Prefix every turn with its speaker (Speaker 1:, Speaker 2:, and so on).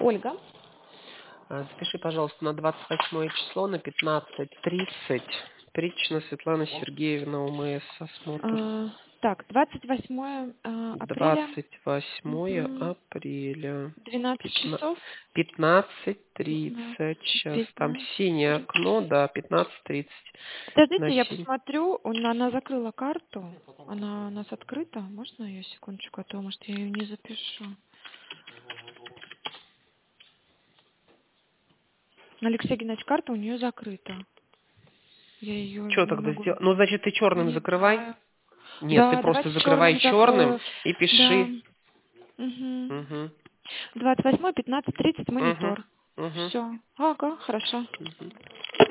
Speaker 1: Ольга.
Speaker 2: Запиши, пожалуйста, на 28 число на 15:30. Притчина Светлана Сергеевна, УМС, осмотр.
Speaker 1: Так, 28 апреля.
Speaker 2: 28 апреля.
Speaker 1: 12 часов.
Speaker 2: 15:30. Сейчас там синее окно, да, 15:30.
Speaker 1: Подождите, я посмотрю. Она закрыла карту. Она у нас открыта. Можно ее секундочку, а то, может, я ее не запишу. Алексей Геннадьевич, карта у нее закрыта. Я ее
Speaker 2: Что
Speaker 1: не
Speaker 2: тогда
Speaker 1: могу.
Speaker 2: сделать? Ну, значит, ты черным
Speaker 1: Не
Speaker 2: закрывай.
Speaker 1: знаю.
Speaker 2: Нет, ты
Speaker 1: Да,
Speaker 2: просто
Speaker 1: давайте
Speaker 2: закрывай
Speaker 1: черным
Speaker 2: черным
Speaker 1: закрою.
Speaker 2: и
Speaker 1: Да.
Speaker 2: пиши.
Speaker 1: Угу.
Speaker 2: Угу.
Speaker 1: 28, 15:30 монитор.
Speaker 2: Угу. Угу.
Speaker 1: Все. Ага, хорошо.